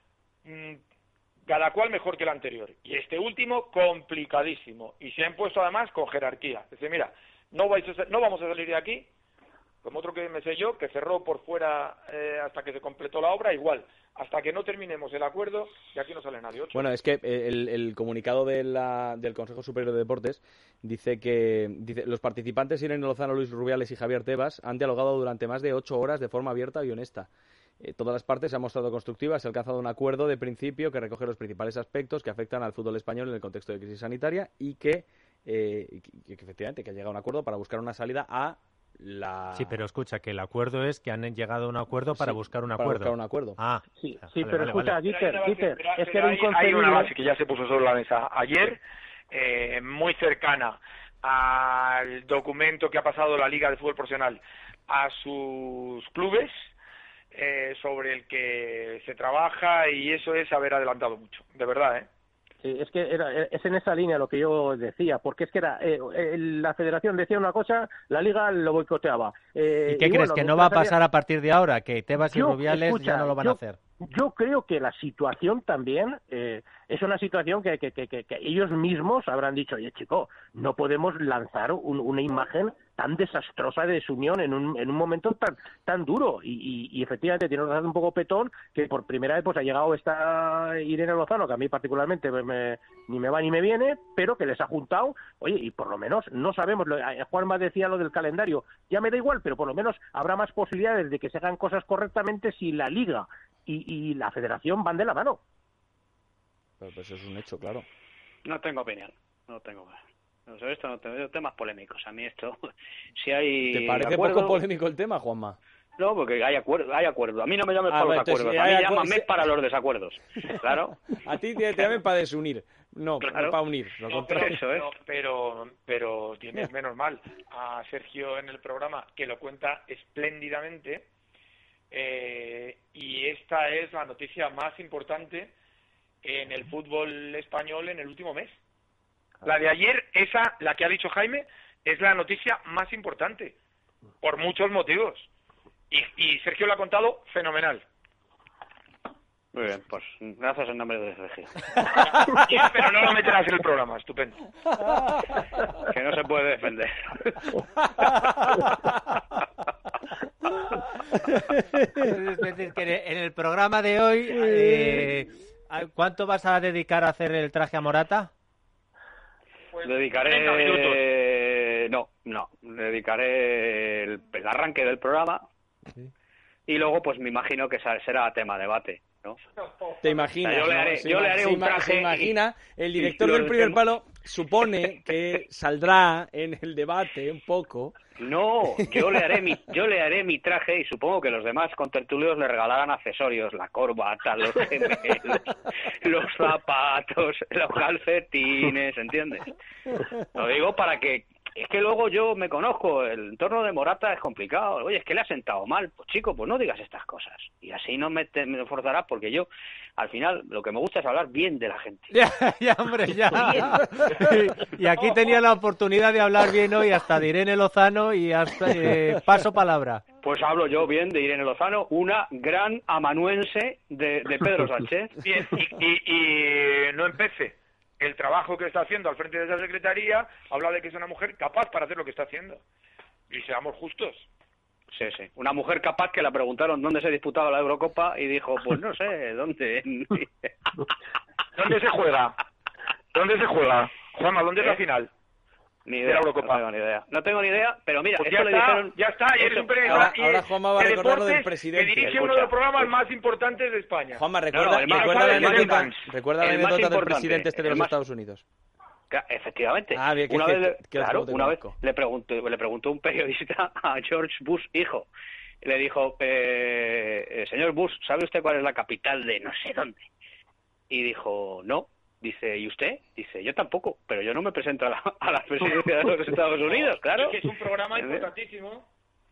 cada cual mejor que el anterior, y este último complicadísimo, y se han puesto además con jerarquía. Es decir, mira, no vamos a salir de aquí como otro que me sé yo, que cerró por fuera hasta que se completó la obra, igual, hasta que no terminemos el acuerdo, y aquí no sale nadie. Bueno, es que el comunicado del Consejo Superior de Deportes dice los participantes Irene Lozano, Luis Rubiales y Javier Tebas han dialogado durante más de 8 horas de forma abierta y honesta. Todas las partes se han mostrado constructivas, se ha alcanzado un acuerdo de principio que recoge los principales aspectos que afectan al fútbol español en el contexto de crisis sanitaria y que efectivamente que ha llegado a un acuerdo para buscar una salida a la... Sí, pero escucha, que el acuerdo es que han llegado a un acuerdo para buscar un acuerdo. Para buscar un acuerdo. Ah, sí, pero escucha, Dieter, es que hay una base que ya se puso sobre la mesa ayer, muy cercana al documento que ha pasado la Liga de Fútbol Profesional a sus clubes, sobre el que se trabaja, y eso es haber adelantado mucho, de verdad, ¿eh? Sí, es que es en esa línea lo que yo decía, porque es que la federación decía una cosa, la liga lo boicoteaba. ¿Y qué crees? ¿Que no va a pasar a partir de ahora? ¿Que Tebas y Rubiales ya no lo van a hacer? Yo creo que la situación también es una situación que ellos mismos habrán dicho, oye, chico, no podemos lanzar una imagen tan desastrosa de desunión en un momento tan duro. Y efectivamente tiene razón un poco Petón, que por primera vez pues ha llegado esta Irene Lozano, que a mí particularmente ni me va ni me viene, pero que les ha juntado, oye, y por lo menos no sabemos, Juanma decía lo del calendario, ya me da igual, pero por lo menos habrá más posibilidades de que se hagan cosas correctamente si la Liga y la federación van de la mano. Pero pues eso es un hecho, claro. No tengo opinión, no tengo. No sé, esto no tengo temas polémicos. A mí esto, si hay. ¿Te parece poco polémico el tema, Juanma? No, porque hay acuerdo. A mí no me llames para los acuerdos, a mí llámame para los desacuerdos. Claro. A ti te llamen para desunir, no, claro. para unir. No, pero tienes menos mal a Sergio en el programa, que lo cuenta espléndidamente, y esta es la noticia más importante en el fútbol español en el último mes. La de ayer, la que ha dicho Jaime, es la noticia más importante, por muchos motivos. Y Sergio lo ha contado fenomenal. Muy bien, pues gracias en nombre de Sergio. Pero no lo meterás en el programa, estupendo. Que no se puede defender. Es decir, que en el programa de hoy, ¿cuánto vas a dedicar a hacer el traje a Morata? Pues dedicaré... No, dedicaré el arranque del programa, sí. Y luego pues me imagino que será tema debate, ¿no? ¿Te imaginas? O sea, yo le haré un traje. Se imagina, el director del Primer Palo supone que saldrá en el debate un poco. No, yo le haré mi traje, y supongo que los demás contertulios le regalarán accesorios, la corbata, los gemelos, los zapatos, los calcetines, ¿entiendes? Lo digo para que... Es que luego yo me conozco, el entorno de Morata es complicado. Oye, es que le ha sentado mal. Pues chico, pues no digas estas cosas. Y así no me forzarás, porque yo, al final, lo que me gusta es hablar bien de la gente. Ya, hombre, ya. Y aquí tenía la oportunidad de hablar bien hoy hasta de Irene Lozano y hasta paso palabra. Pues hablo yo bien de Irene Lozano, una gran amanuense de Pedro Sánchez. Bien, y no empece. El trabajo que está haciendo al frente de esa secretaría habla de que es una mujer capaz para hacer lo que está haciendo. Y seamos justos. Sí. Una mujer capaz, que le preguntaron dónde se disputaba la Eurocopa y dijo, pues no sé, ¿dónde? ¿Dónde se juega? Juanma, ¿dónde es la final? Ni idea, no tengo ni idea, pero mira, pues esto le dijeron... Ya está, y eres un periodista. Ahora Juanma va a recordar lo del presidente. Que dirige uno de los programas más importantes de España. Juanma, recuerda la anécdota del presidente de los Estados Unidos. Efectivamente. Una vez le preguntó un periodista a George Bush hijo. Le dijo, señor Bush, ¿sabe usted cuál es la capital de no sé dónde? Y dijo, no. Dice, ¿y usted? Dice, yo tampoco, pero yo no me presento a la presidencia de los Estados Unidos, claro. Es que es un programa importantísimo.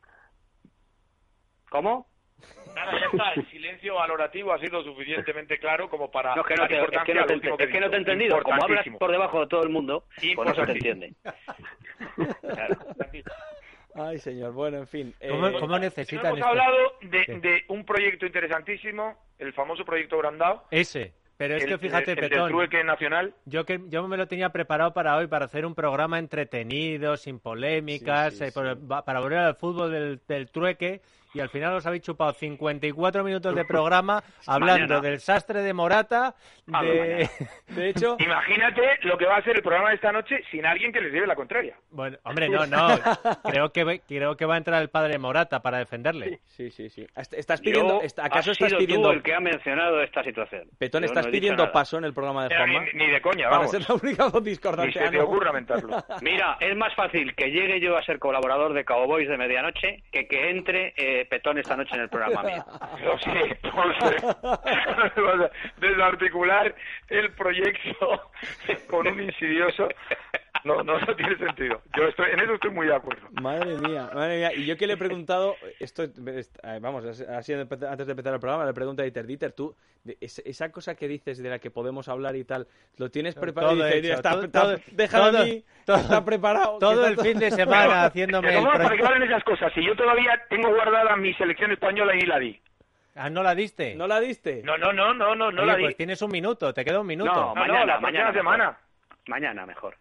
¿Cómo? Nada, ya está, el silencio valorativo ha sido suficientemente claro como para... No, es que no te he entendido, como hablas por debajo de todo el mundo, pues no se te entiende. Claro. Ay, señor, bueno, en fin. ¿Cómo necesitan esto? Hemos hablado de un proyecto interesantísimo, el famoso proyecto Brandao. Ese. Pero es que fíjate, Petón, el trueque nacional. Yo me lo tenía preparado para hoy, para hacer un programa entretenido, sin polémicas, para volver al fútbol del trueque, y al final os habéis chupado 54 minutos de programa hablando del sastre de Morata. De hecho, imagínate lo que va a ser el programa de esta noche sin alguien que les lleve la contraria. Bueno, hombre, no. Creo que va a entrar el padre de Morata para defenderle. Sí. ¿Estás pidiendo? ¿Acaso estás pidiendo? Tú el que ha mencionado esta situación. Petón, ¿estás pidiendo paso en el programa de Juanma? Ni de coña, vamos. Para ser la única voz discordante. Ni se te ocurra mentarlo. Mira, es más fácil que llegue yo a ser colaborador de Cowboys de medianoche que entre Petón esta noche en el programa mío. Lo sé. Desarticular el proyecto con un insidioso No tiene sentido. En eso estoy muy de acuerdo. Madre mía. Y yo que le he preguntado, vamos, así antes de empezar el programa, le pregunto a Dieter, tú, esa cosa que dices de la que podemos hablar y tal, ¿lo tienes preparado? Déjame a mí, está preparado. Todo el fin de semana haciéndome... ¿Para qué valen esas cosas? Si yo todavía tengo guardada mi selección española y la di. Ah, ¿no la diste? ¿No la diste? No la di. Pues tienes un minuto, te queda un minuto. No, la próxima semana. Mañana mejor.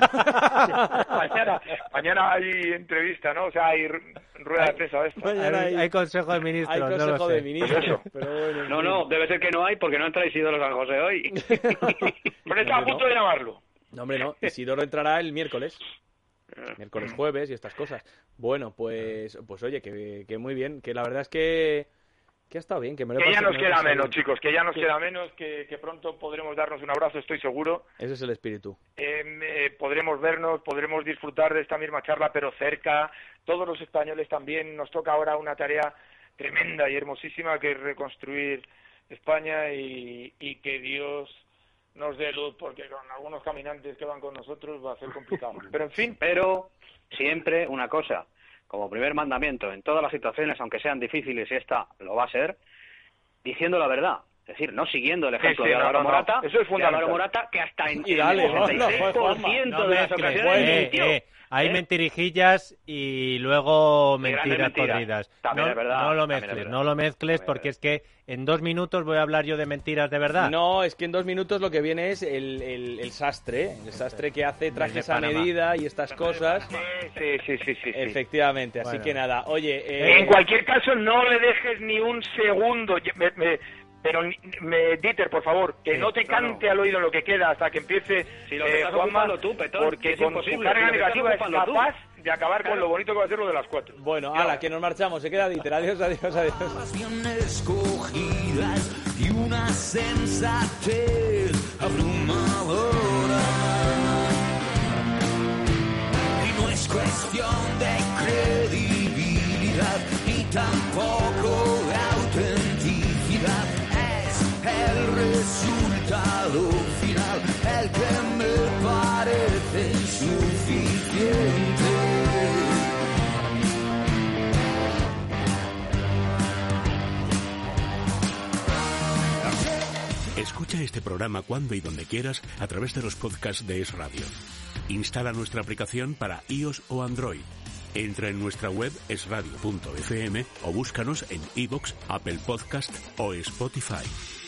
mañana hay entrevista, ¿no? O sea, hay rueda de prensa. Hay consejo de ministros. Hay consejo de ministros. Pero bueno, no, debe ser que no hay porque no entra Isidoro San José hoy. Pero está a punto de llamarlo. No, hombre, no. Isidoro entrará el miércoles. Miércoles, jueves y estas cosas. Bueno, pues oye, que muy bien. Que la verdad es que ha estado bien. Que ya nos queda menos, chicos. Que ya nos queda menos. Que pronto podremos darnos un abrazo, estoy seguro. Ese es el espíritu. Podremos vernos, podremos disfrutar de esta misma charla, pero cerca. Todos los españoles también. Nos toca ahora una tarea tremenda y hermosísima, que es reconstruir España y que Dios nos dé luz, porque con algunos caminantes que van con nosotros va a ser complicado. Pero en fin. Pero siempre una cosa, como primer mandamiento, en todas las situaciones, aunque sean difíciles, y esta lo va a ser, diciendo la verdad. Es decir, no siguiendo el ejemplo de Álvaro Morata. Eso es fundamental. Álvaro Morata, que hasta en el 66% de las ocasiones mintió. Hay mentirijillas y luego mentiras corridas. También es verdad. No lo mezcles porque es que en 2 minutos voy a hablar yo de mentiras de verdad. No, es que en 2 minutos lo que viene es el sastre. El sastre que hace trajes a medida y estas cosas. Sí. Efectivamente, así que nada. Oye, en cualquier caso, no le dejes ni un segundo. Pero, Dieter, por favor, que no te cante al oído lo que queda hasta que empiece Juanma, tú, Petón, porque con su carga negativa es capaz de acabar con lo bonito que va a ser lo de las 4. Bueno, ala, que nos marchamos. Se queda Dieter. Adiós. Bien escogidas y una sensatez abrumadora. Y no es cuestión de credibilidad ni tampoco de autenticidad. El resultado final, el que me parece insuficiente. Escucha este programa cuando y donde quieras a través de los podcasts de Es Radio. Instala nuestra aplicación para iOS o Android. Entra en nuestra web esradio.fm o búscanos en iVoox, Apple Podcast o Spotify.